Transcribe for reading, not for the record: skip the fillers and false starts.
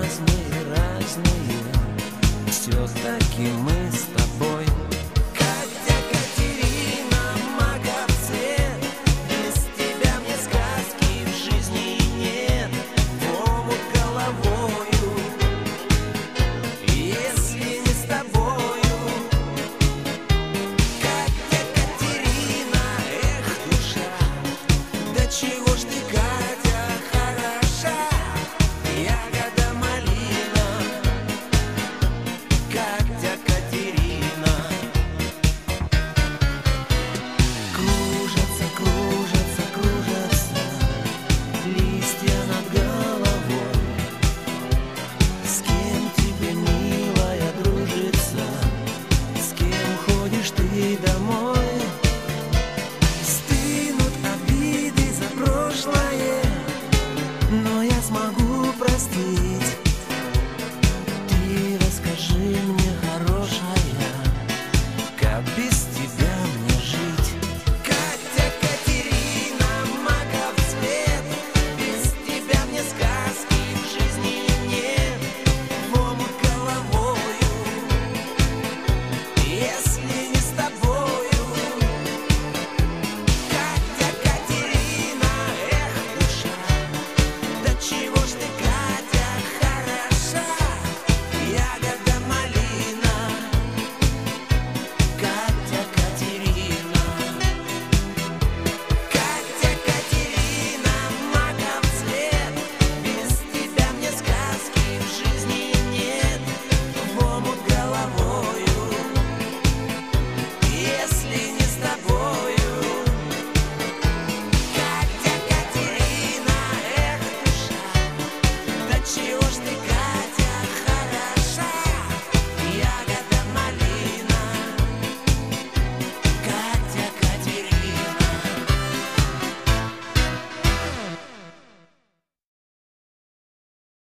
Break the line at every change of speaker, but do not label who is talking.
разные, все-таки мы с тобой. Катя, Катерина, Маговцет, без тебя мне сказки в жизни нет. В омут головою, если не с тобою. Катя, Катерина, эх, душа, да чего ж ты, Катя, хороша, ягода малина. Катя, Катерина. Кружатся, кружатся, кружатся листья над головой. С кем